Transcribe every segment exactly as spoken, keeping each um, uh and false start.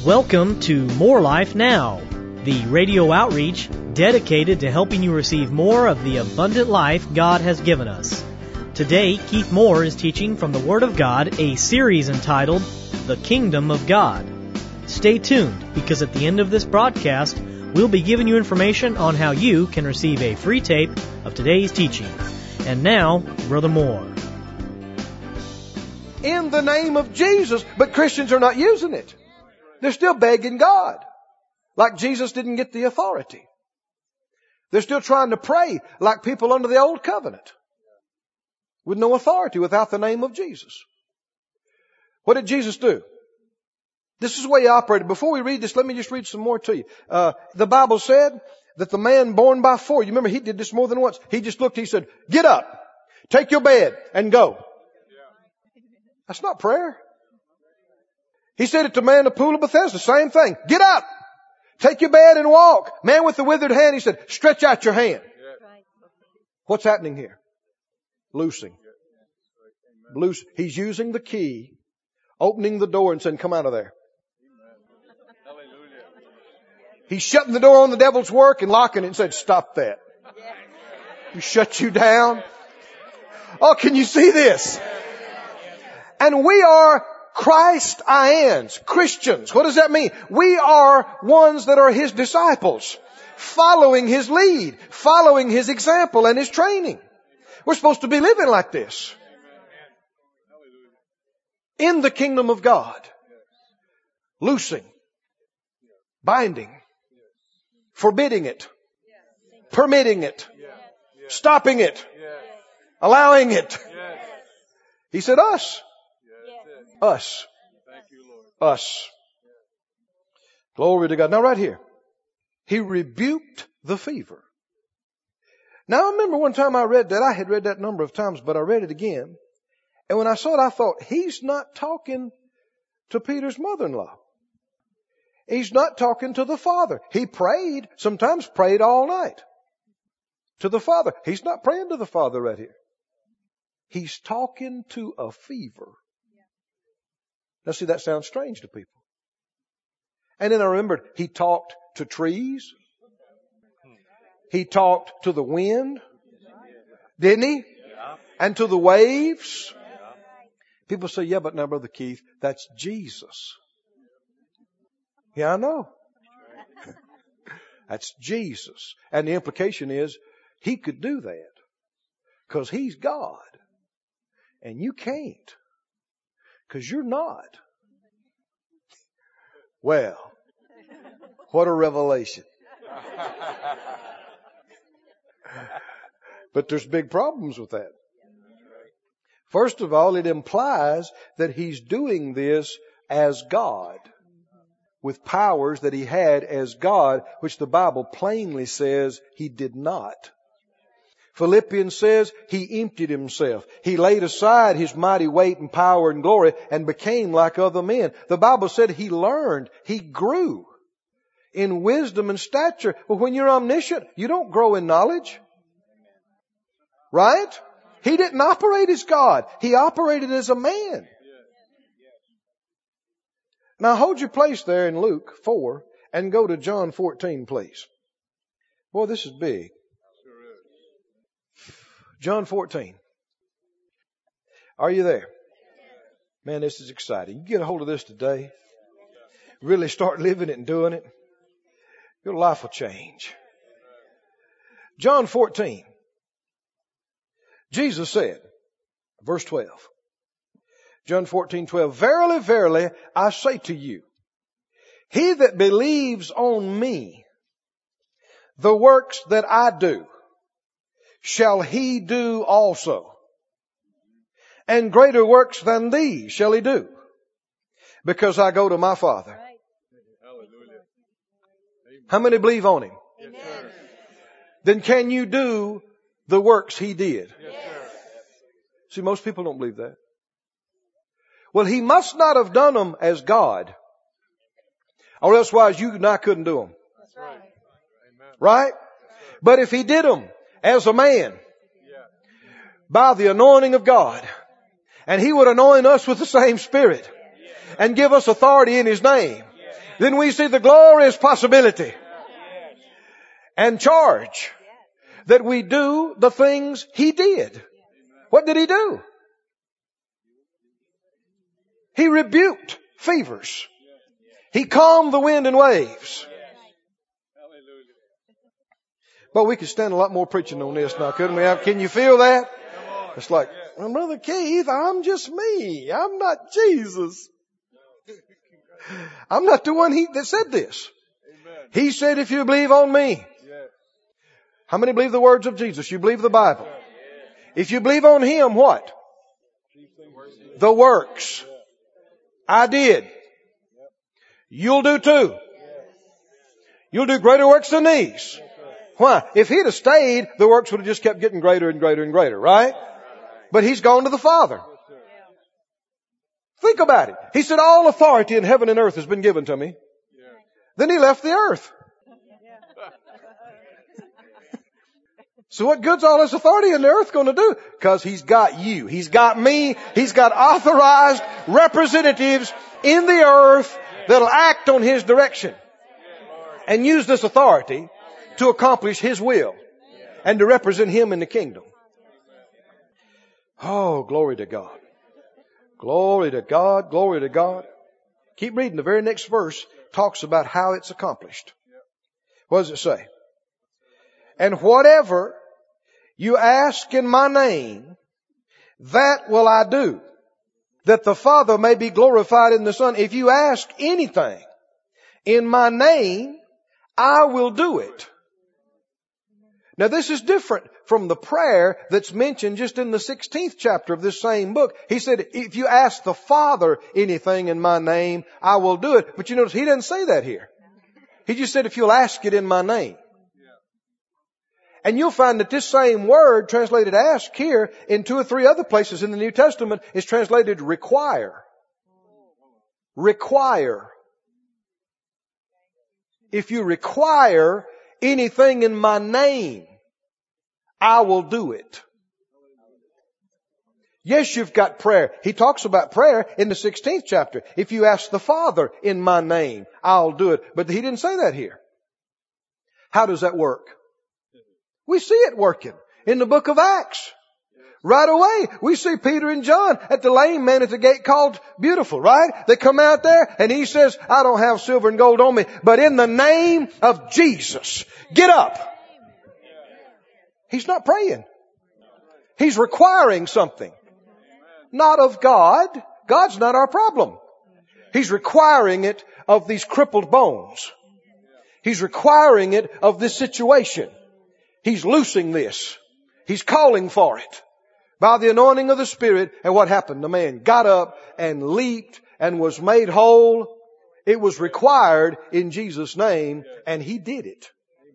Welcome to More Life Now, the radio outreach dedicated to helping you receive more of the abundant life God has given us. Today, Keith Moore is teaching from the Word of God, a series entitled The Kingdom of God. Stay tuned, because at the end of this broadcast, we'll be giving you information on how you can receive a free tape of today's teaching. And now, Brother Moore. In the name of Jesus, but Christians are not using it. They're still begging God, like Jesus didn't get the authority. They're still trying to pray like people under the old covenant, with no authority without the name of Jesus. What did Jesus do? This is the way He operated. Before we read this, let me just read some more to you. Uh, the Bible said that the man born by four, you remember he did this more than once. He just looked, he said, "Get up, take your bed and go." That's not prayer. He said it to man in the pool of Bethesda, same thing. "Get up, take your bed and walk." Man with the withered hand, He said, "Stretch out your hand." What's happening here? Loosing. Loose. He's using the key, opening the door and saying, "Come out of there." He's shutting the door on the devil's work and locking it and said, "Stop that." He shut you down. Oh, can you see this? And we are Christ-ians, Christians. What does that mean? We are ones that are His disciples, following His lead, following His example and His training. We're supposed to be living like this. In the kingdom of God. Loosing. Binding. Forbidding it. Permitting it. Stopping it. Allowing it. He said us. Us. Us. Glory to God. Now right here. He rebuked the fever. Now I remember one time I read that. I had read that a number of times, but I read it again. And when I saw it, I thought, He's not talking to Peter's mother-in-law. He's not talking to the Father. He prayed, sometimes prayed all night to the Father. He's not praying to the Father right here. He's talking to a fever. Now see, that sounds strange to people. And then I remembered He talked to trees. He talked to the wind. Didn't He? And to the waves. People say, "Yeah, but now, Brother Keith, that's Jesus." Yeah, I know. That's Jesus. And the implication is He could do that because He's God. And you can't because you're not. Well, what a revelation. But there's big problems with that. First of all, it implies that He's doing this as God, with powers that He had as God, which the Bible plainly says He did not. Philippians says He emptied Himself. He laid aside His mighty weight and power and glory and became like other men. The Bible said He learned, He grew in wisdom and stature. Well, when you're omniscient, you don't grow in knowledge. Right? He didn't operate as God. He operated as a man. Now hold your place there in Luke four and go to John fourteen, please. Boy, this is big. John fourteen. Are you there? Man, this is exciting. You get a hold of this today. Really start living it and doing it. Your life will change. John fourteen. Jesus said, verse twelve. John fourteen, twelve. "Verily, verily, I say to you, he that believes on me, the works that I do, shall he do also. And greater works than these shall he do, because I go to my Father." How many believe on Him? Amen. Then can you do the works He did? Yes, see, most people don't believe that. Well, He must not have done them as God, or elsewise you and I couldn't do them. That's right. Right? But if He did them as a man, by the anointing of God, and He would anoint us with the same Spirit, and give us authority in His name, then we see the glorious possibility and charge that we do the things He did. What did He do? He rebuked fevers. He calmed the wind and waves. But we could stand a lot more preaching on this now, couldn't we? Can you feel that? It's like, well, Brother Keith, I'm just me. I'm not Jesus. I'm not the one he, that said this. He said, if you believe on me. How many believe the words of Jesus? You believe the Bible. If you believe on Him, what? The works. I did. You'll do too. You'll do greater works than these. Why? If He'd have stayed, the works would have just kept getting greater and greater and greater, right? But He's gone to the Father. Think about it. He said, all authority in heaven and earth has been given to me. Then He left the earth. So what good's all this authority in the earth going to do? Because He's got you. He's got me. He's got authorized representatives in the earth that'll act on His direction and use this authority to accomplish His will and to represent Him in the kingdom. Oh, glory to God. Glory to God. Glory to God. Keep reading. The very next verse talks about how it's accomplished. What does it say? And whatever you ask in my name, that will I do, that the Father may be glorified in the Son. If you ask anything in my name, I will do it. Now this is different from the prayer that's mentioned just in the sixteenth chapter of this same book. He said, if you ask the Father anything in my name, I will do it. But you notice He didn't say that here. He just said, if you'll ask it in my name. And you'll find that this same word translated ask here in two or three other places in the New Testament is translated require. Require. If you require anything in my name, I will do it. Yes, you've got prayer. He talks about prayer in the sixteenth chapter. If you ask the Father in my name, I'll do it. But He didn't say that here. How does that work? We see it working in the book of Acts. Right away, we see Peter and John at the lame man at the gate called Beautiful, right? They come out there and he says, I don't have silver and gold on me, but in the name of Jesus, get up. He's not praying. He's requiring something. Not of God. God's not our problem. He's requiring it of these crippled bones. He's requiring it of this situation. He's loosing this. He's calling for it. By the anointing of the Spirit. And what happened? The man got up and leaped and was made whole. It was required in Jesus' name, and he did it.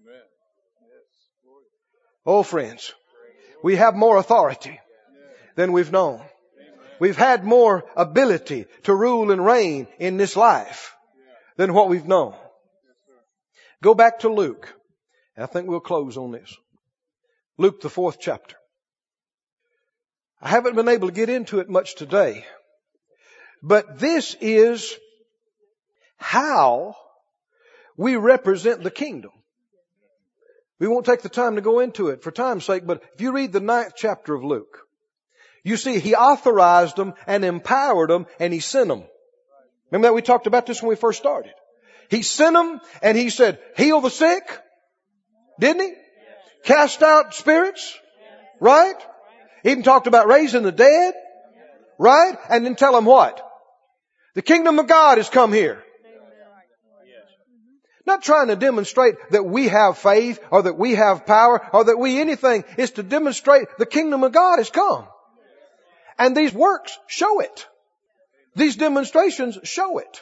Oh, friends, we have more authority than we've known. We've had more ability to rule and reign in this life than what we've known. Go back to Luke. I think we'll close on this. Luke, the fourth chapter. I haven't been able to get into it much today, but this is how we represent the kingdom. We won't take the time to go into it for time's sake, but if you read the ninth chapter of Luke, you see He authorized them and empowered them and He sent them. Remember that we talked about this when we first started. He sent them and He said, heal the sick. Didn't He? Cast out spirits. Right? Even talked about raising the dead. Right? And then tell them what? The kingdom of God has come here. Not trying to demonstrate that we have faith or that we have power or that we anything. It's to demonstrate the kingdom of God has come. And these works show it. These demonstrations show it.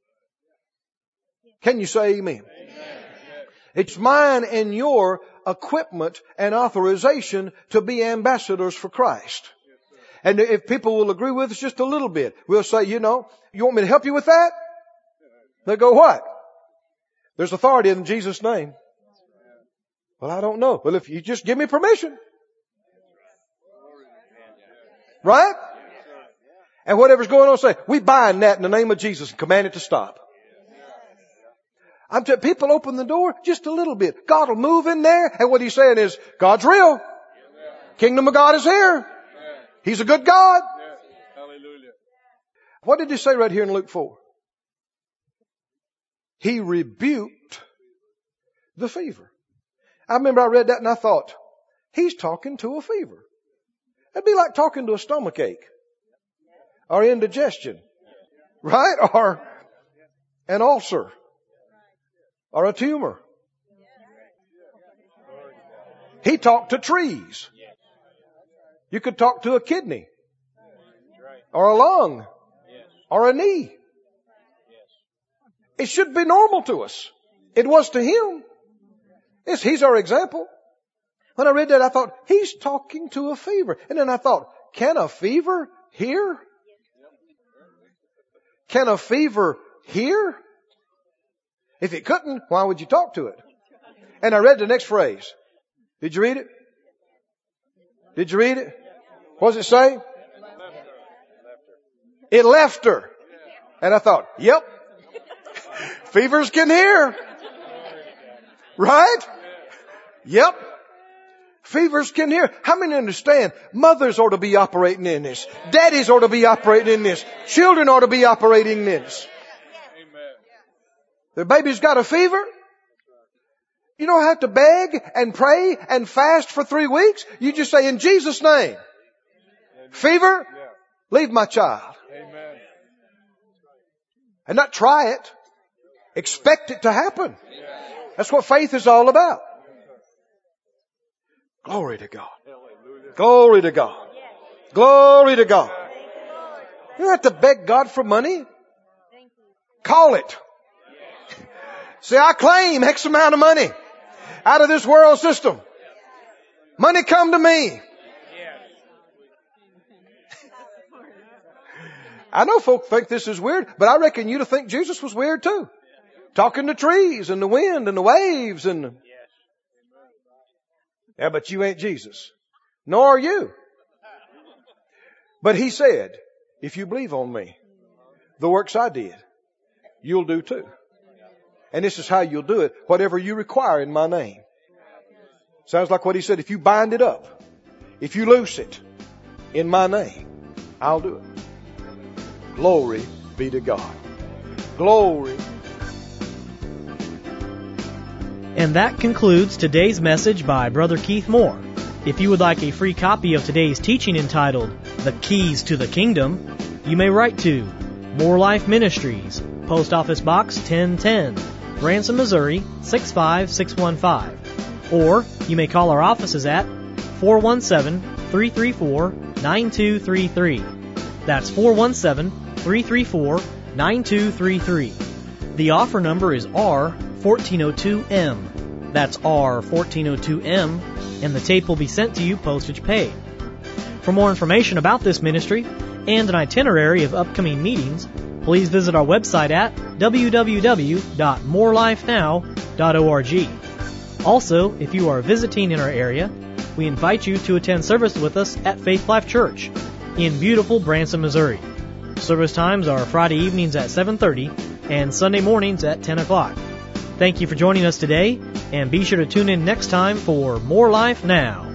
Can you say amen? Amen? It's mine and your equipment and authorization to be ambassadors for Christ. And if people will agree with us just a little bit, we'll say, you know, you want me to help you with that? They'll go, what? There's authority in Jesus' name. Well, I don't know. Well, if you just give me permission. Right? And whatever's going on, say, we bind that in the name of Jesus and command it to stop. I'm t- people open the door just a little bit. God will move in there. And what he's saying is, God's real. Kingdom of God is here. He's a good God. What did he say right here in Luke four? He rebuked the fever. I remember I read that and I thought, he's talking to a fever. It'd be like talking to a stomachache or indigestion, right? Or an ulcer or a tumor. He talked to trees. You could talk to a kidney or a lung or a knee. It should be normal to us. It was to him. It's, he's our example. When I read that, I thought, he's talking to a fever. And then I thought, can a fever hear? Can a fever hear? If it couldn't, why would you talk to it? And I read the next phrase. Did you read it? Did you read it? What does it say? It left her. And I thought, yep. Fevers can hear. Right? Yep. Fevers can hear. How many understand mothers ought to be operating in this? Daddies ought to be operating in this. Children ought to be operating in this. The baby's got a fever. You don't have to beg and pray and fast for three weeks. You just say, in Jesus' name, fever, leave my child. And not try it. Expect it to happen. That's what faith is all about. Glory to God. Glory to God. Glory to God. You don't have to beg God for money. Call it. Say, I claim X amount of money out of this world system. Money come to me. I know folk think this is weird, but I reckon you'd think Jesus was weird too. Talking to trees and the wind and the waves and the... Yeah, but you ain't Jesus. Nor are you. But he said, if you believe on me, the works I did, you'll do too. And this is how you'll do it. Whatever you require in my name. Sounds like what he said. If you bind it up, if you loose it in my name, I'll do it. Glory be to God. Glory. And that concludes today's message by Brother Keith Moore. If you would like a free copy of today's teaching entitled, The Keys to the Kingdom, you may write to More Life Ministries, Post Office Box ten ten, Branson, Missouri six five six one five. Or you may call our offices at four one seven, three three four, nine two three three. That's four one seven, three three four, nine two three three. The offer number is R fourteen oh two M. That's R fourteen oh two M, and the tape will be sent to you postage paid. For more information about this ministry and an itinerary of upcoming meetings, please visit our website at w w w dot more life now dot org. Also, if you are visiting in our area, we invite you to attend service with us at Faith Life Church in beautiful Branson, Missouri. Service times are Friday evenings at seven thirty and Sunday mornings at ten o'clock. Thank you for joining us today, and be sure to tune in next time for More Life Now.